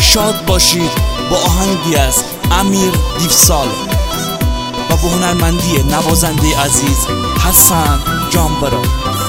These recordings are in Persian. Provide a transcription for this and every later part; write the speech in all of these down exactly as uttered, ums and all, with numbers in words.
شاد باشید با آهنگی از امیر دیفسال و با هنرمندی نوازنده عزیز حسن جانبرا.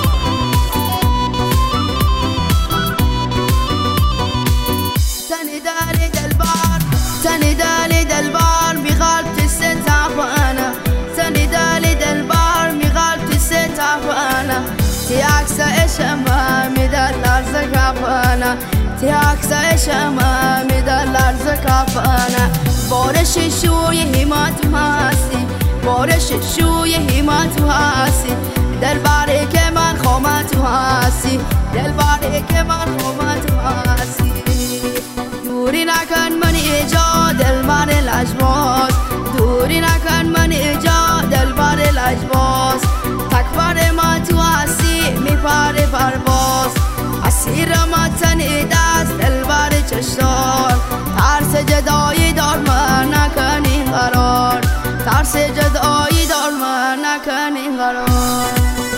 تني دالي دالبار تني دالي دالبار بغالت ستعبانا تني دالي دالبار بغالت ستعبانا تياكسا اشما مدلار زكافانا تياكسا اشما مدلار زكافانا بارش شوی همت هستی بارش شوی همت هستی دلبری که من خامت هستی دلبری که من خامت هستی دوری نکن من ایجا دلبر لجباز دوری نکن من ایجا دلبر لجباز تکبر ما تو هستی میپره پرواز اسیر ما تنی دست دلبر چشار ترس جدایی دار من نکنی قرار ترس جدایی دار من نکنی قرار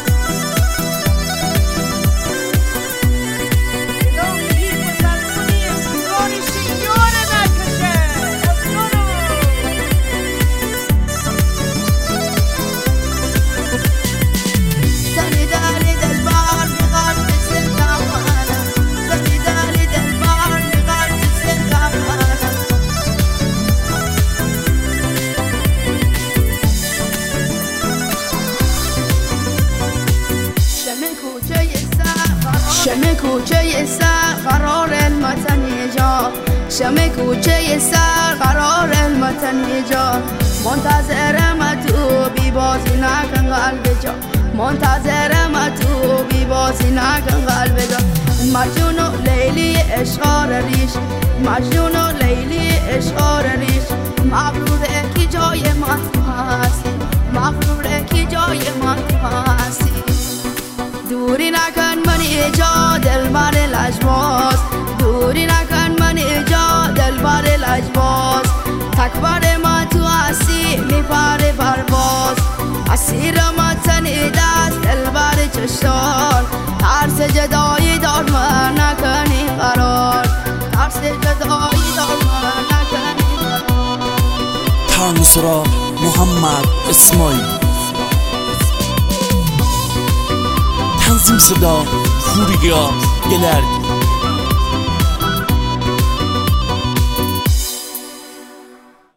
شم کوچه سر قرار المتن جا شم کوچه سر قرار المتن جا منتظرم تو بی بازی نکن قلب جا منتظرم تو بی بازی نکن قلب جا مجنون و لیلی اشعار ریش مجنون و لیلی اشعار ریش مغروره کی جای من هستی مغروره کی جای من هستی دوری نکن من ایجا دلبر لجباز دوری نکن من ایجا دلبر لجباز تکبر ما تو هستی میپره پرواز اسیر ما تنی دست دلبر چشار ترس جدایی دار من نکنی قرار ترس جدایی دار من نکنی قرار. ترنسرا محمد اسماعیل تنظیم صدا پوریا گلرگ